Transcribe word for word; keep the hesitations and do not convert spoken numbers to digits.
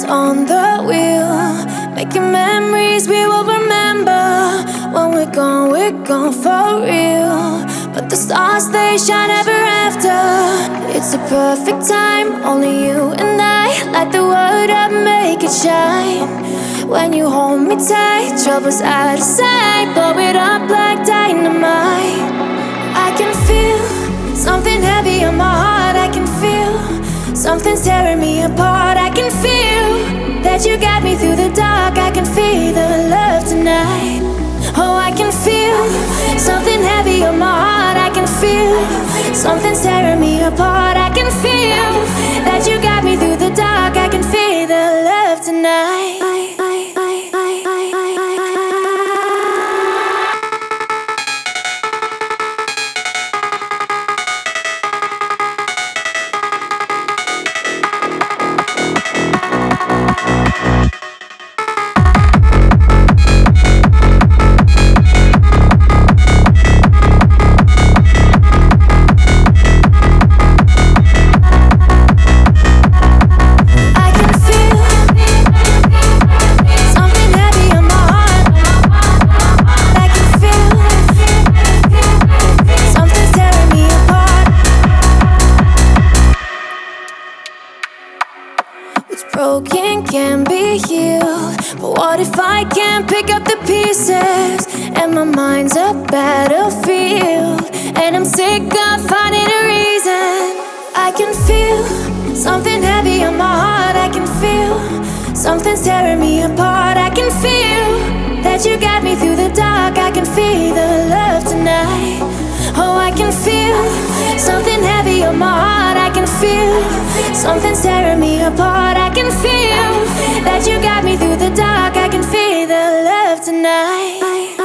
on the wheel, making memories we will remember. When we're gone, we're gone for real. But the stars, they shine ever after. It's a perfect time, only you and I. Light the world up, make it shine. When you hold me tight, trouble's out of sight. Blow it up like dynamite. I can feel something heavy on my heart. I can feel something's tearing me apart. I can feel that you got me through the dark. I can feel the love tonight. Oh, I can feel something heavy on my heart. I can feel something's tearing me apart. I can feel that you got me through the dark. I can feel the love tonight. Broken can be healed, but what if I can't pick up the pieces? And my mind's a battlefield, and I'm sick of finding a reason. I can feel something heavy on my heart. I can feel something's tearing me apart. I can feel that you got me through the dark. I can feel the love tonight. Oh, I can feel something heavy on my heart. I can feel something's tearing me apart. I can feel that you got me through the dark. I can feel the love tonight.